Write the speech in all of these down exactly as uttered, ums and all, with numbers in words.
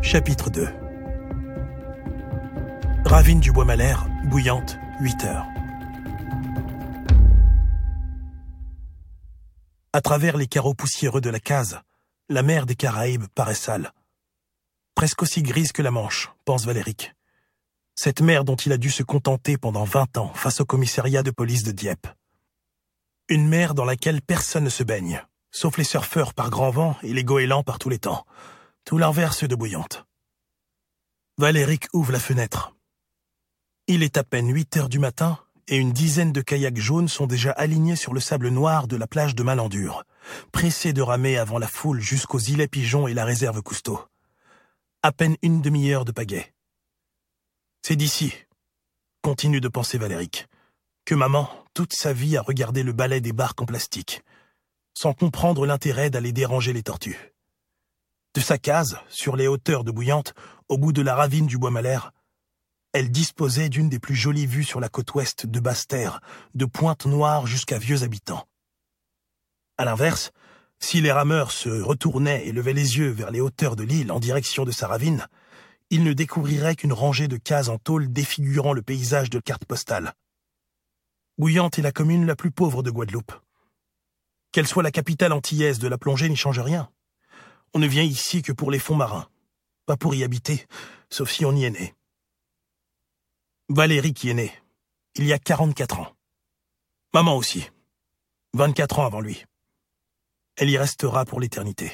Chapitre deux. Ravine du Bois-Malher, bouillante, huit heures. À travers les carreaux poussiéreux de la case, la mer des Caraïbes paraît sale. Presque aussi grise que la Manche, pense Valéric. Cette mer dont il a dû se contenter pendant vingt ans face au commissariat de police de Dieppe. Une mer dans laquelle personne ne se baigne, sauf les surfeurs par grand vent et les goélands par tous les temps. Tout l'inverse de bouillante. Valéric ouvre la fenêtre. Il est à peine huit heures du matin et une dizaine de kayaks jaunes sont déjà alignés sur le sable noir de la plage de Malandure, pressés de ramer avant la foule jusqu'aux îlets Pigeons et la réserve Cousteau. À peine une demi-heure de pagaie. C'est d'ici, continue de penser Valéric, que maman, toute sa vie, a regardé le balai des barques en plastique, sans comprendre l'intérêt d'aller déranger les tortues. De sa case, sur les hauteurs de Bouillante, au bout de la ravine du Bois-Malher, elle disposait d'une des plus jolies vues sur la côte ouest de Basse-Terre, de Pointe-Noire jusqu'à Vieux-Habitants. À l'inverse, si les rameurs se retournaient et levaient les yeux vers les hauteurs de l'île en direction de sa ravine, ils ne découvriraient qu'une rangée de cases en tôle défigurant le paysage de cartes postales. Bouillante est la commune la plus pauvre de Guadeloupe. Qu'elle soit la capitale antillaise de la plongée n'y change rien. On ne vient ici que pour les fonds marins, pas pour y habiter, sauf si on y est né. Valéric y est né, il y a quarante-quatre ans. Maman aussi, vingt-quatre ans avant lui. Elle y restera pour l'éternité.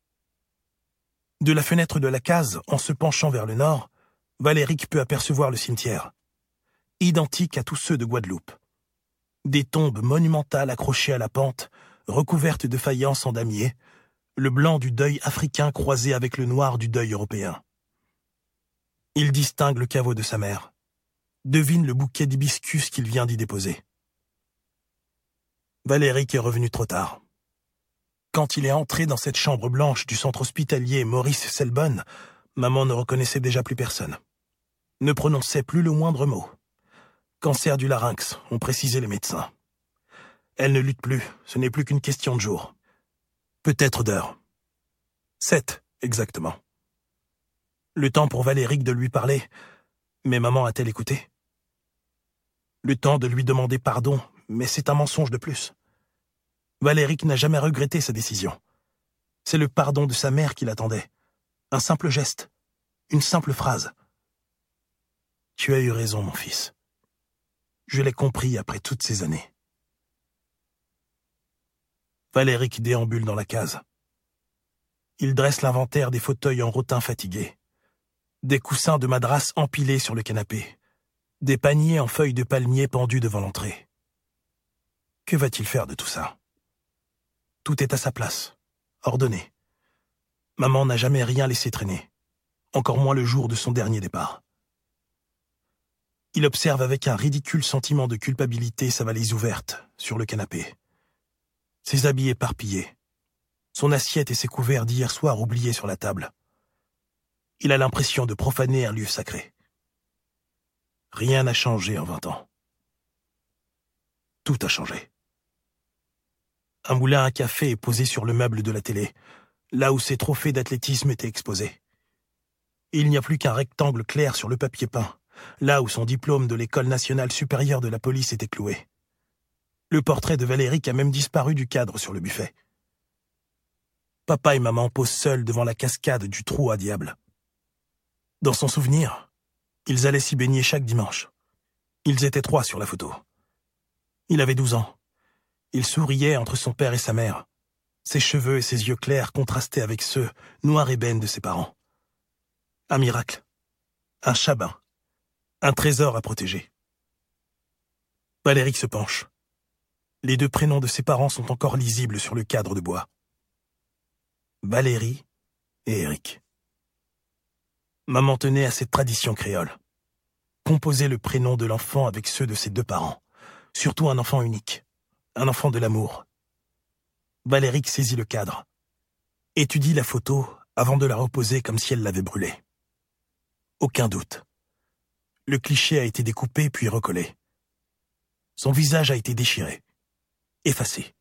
De la fenêtre de la case, en se penchant vers le nord, Valéric peut apercevoir le cimetière, identique à tous ceux de Guadeloupe. Des tombes monumentales accrochées à la pente, recouvertes de faïences en damier, le blanc du deuil africain croisé avec le noir du deuil européen. Il distingue le caveau de sa mère, devine le bouquet d'hibiscus qu'il vient d'y déposer. Valéric est revenu trop tard. Quand il est entré dans cette chambre blanche du centre hospitalier Maurice Selbonne, maman ne reconnaissait déjà plus personne. Ne prononçait plus le moindre mot. Cancer du larynx, ont précisé les médecins. Elle ne lutte plus, ce n'est plus qu'une question de jours. Peut-être d'heures. Sept, exactement. Le temps pour Valéric de lui parler, mais maman a-t-elle écouté? Le temps de lui demander pardon, mais c'est un mensonge de plus. Valéric n'a jamais regretté sa décision. C'est le pardon de sa mère qu'il attendait. Un simple geste, une simple phrase. Tu as eu raison, mon fils. Je l'ai compris après toutes ces années. Valéric déambule dans la case. Il dresse l'inventaire des fauteuils en rotin fatigués. Des coussins de madras empilés sur le canapé. Des paniers en feuilles de palmier pendus devant l'entrée. Que va-t-il faire de tout ça? Tout est à sa place, ordonné. Maman n'a jamais rien laissé traîner, encore moins le jour de son dernier départ. Il observe avec un ridicule sentiment de culpabilité sa valise ouverte, sur le canapé. Ses habits éparpillés, son assiette et ses couverts d'hier soir oubliés sur la table. Il a l'impression de profaner un lieu sacré. Rien n'a changé en vingt ans. Tout a changé. Un moulin à café est posé sur le meuble de la télé, là où ses trophées d'athlétisme étaient exposés. Il n'y a plus qu'un rectangle clair sur le papier peint, là où son diplôme de l'École nationale supérieure de la police était cloué. Le portrait de Valéric a même disparu du cadre sur le buffet. Papa et maman posent seuls devant la cascade du trou à diable. Dans son souvenir, ils allaient s'y baigner chaque dimanche. Ils étaient trois sur la photo. Il avait douze ans. Il souriait entre son père et sa mère. Ses cheveux et ses yeux clairs contrastaient avec ceux, noirs ébène, de ses parents. Un miracle. Un chabin. Un trésor à protéger. Valéric se penche. Les deux prénoms de ses parents sont encore lisibles sur le cadre de bois. Valérie et Éric. Maman tenait à cette tradition créole. Composer le prénom de l'enfant avec ceux de ses deux parents. Surtout un enfant unique. Un enfant de l'amour. Valéric saisit le cadre. Étudie la photo avant de la reposer comme si elle l'avait brûlée. Aucun doute. Le cliché a été découpé puis recollé. Son visage a été déchiré. Effacé.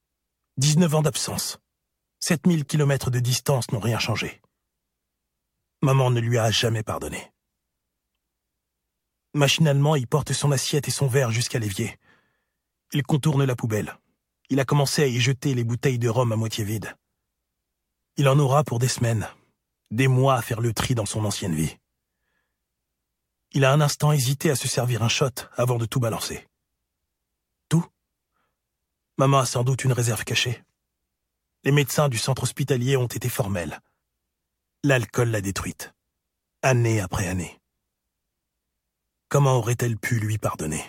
dix-neuf ans d'absence. sept mille kilomètres de distance n'ont rien changé. Maman ne lui a jamais pardonné. Machinalement, il porte son assiette et son verre jusqu'à l'évier. Il contourne la poubelle. Il a commencé à y jeter les bouteilles de rhum à moitié vides. Il en aura pour des semaines, des mois à faire le tri dans son ancienne vie. Il a un instant hésité à se servir un shot avant de tout balancer. Tout? Maman a sans doute une réserve cachée. Les médecins du centre hospitalier ont été formels. L'alcool l'a détruite, année après année. Comment aurait-elle pu lui pardonner?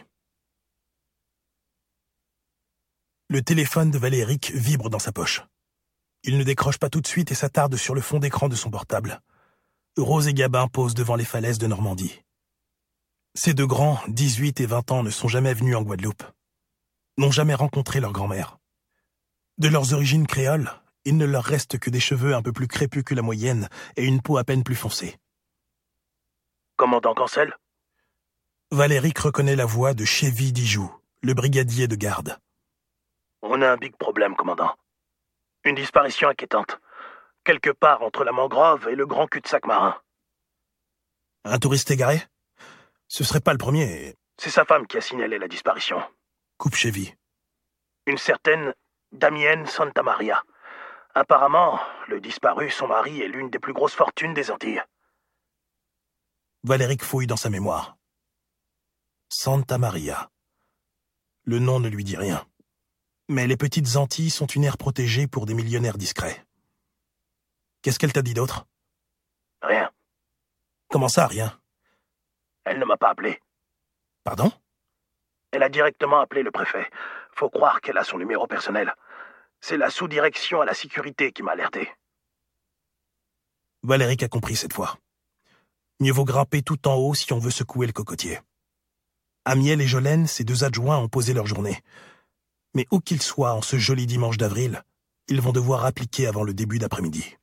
Le téléphone de Valéric vibre dans sa poche. Il ne décroche pas tout de suite et s'attarde sur le fond d'écran de son portable. Rose et Gabin posent devant les falaises de Normandie. Ces deux grands, dix-huit et vingt ans, ne sont jamais venus en Guadeloupe. N'ont jamais rencontré leur grand-mère. De leurs origines créoles, il ne leur reste que des cheveux un peu plus crépus que la moyenne et une peau à peine plus foncée. « Commandant Cancel ?» Valéric reconnaît la voix de Chevy Dijoux, le brigadier de garde. « On a un big problème, commandant. Une disparition inquiétante. Quelque part entre la mangrove et le grand cul-de-sac marin. »« Un touriste égaré ? Ce serait pas le premier. C'est sa femme qui a signalé la disparition. » Coupe Chevy. « Une certaine Damienne Santamaria. Apparemment, le disparu, son mari, est l'une des plus grosses fortunes des Antilles. » Valéric fouille dans sa mémoire. Santamaria. Le nom ne lui dit rien. Mais les petites Antilles sont une aire protégée pour des millionnaires discrets. Qu'est-ce qu'elle t'a dit d'autre? Rien. Comment ça, rien? Elle ne m'a pas appelé. Pardon? Elle a directement appelé le préfet. Faut croire qu'elle a son numéro personnel. C'est la sous-direction à la sécurité qui m'a alerté. Valéric a compris cette fois. Mieux vaut grimper tout en haut si on veut secouer le cocotier. Amiel et Jolène, ses deux adjoints, ont posé leur journée. Mais où qu'ils soient en ce joli dimanche d'avril, ils vont devoir appliquer avant le début d'après-midi.